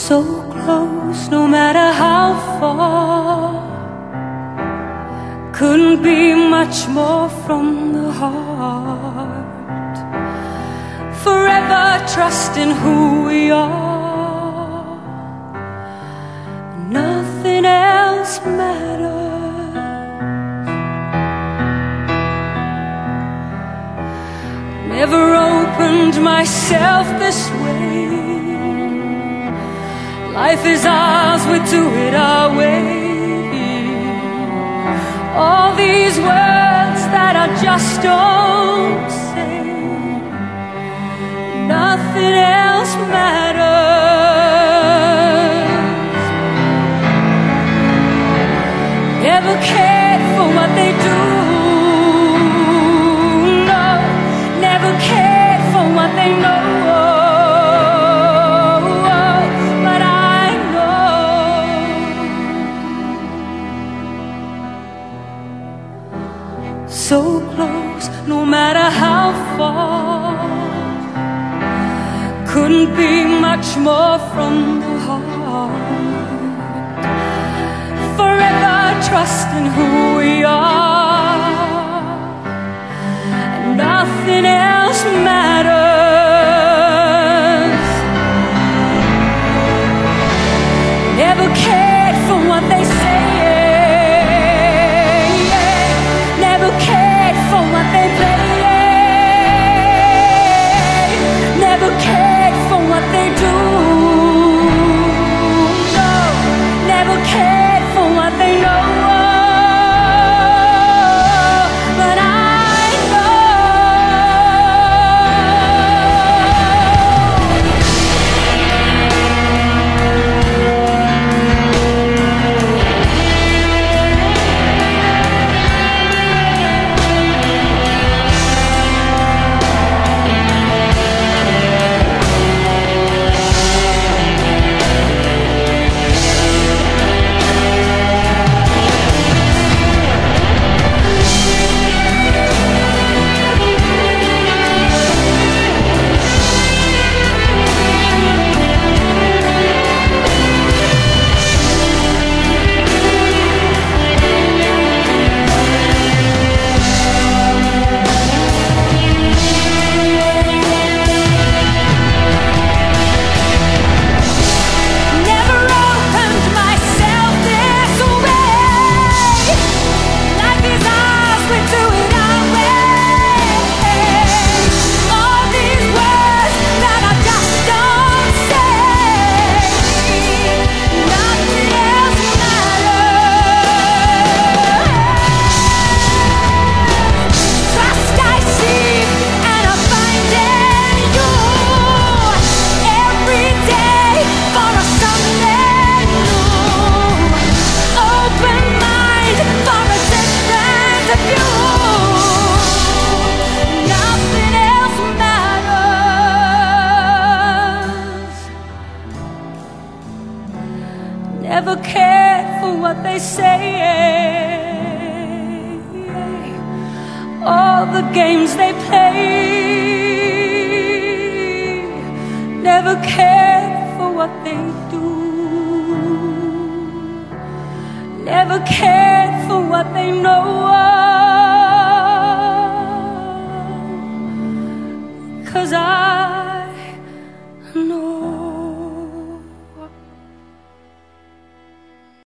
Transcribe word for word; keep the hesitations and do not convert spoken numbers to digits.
So close, no matter how far. Couldn't be much more from the heart. Forever trusting who we are. Nothing else matters. Never opened myself this way. Life is ours, we do it our way. All these words that I just don't say. Nothing else matters. Never cared for what they do. No, never cared for what they know. So close, no matter how far. Couldn't be much more from the heart. Forever trusting who we are. And nothing else matters. Never cared for what they say. Never cared for what they say. All the games they play. Never cared for what they do. Never cared for what they know. 'Cause I know.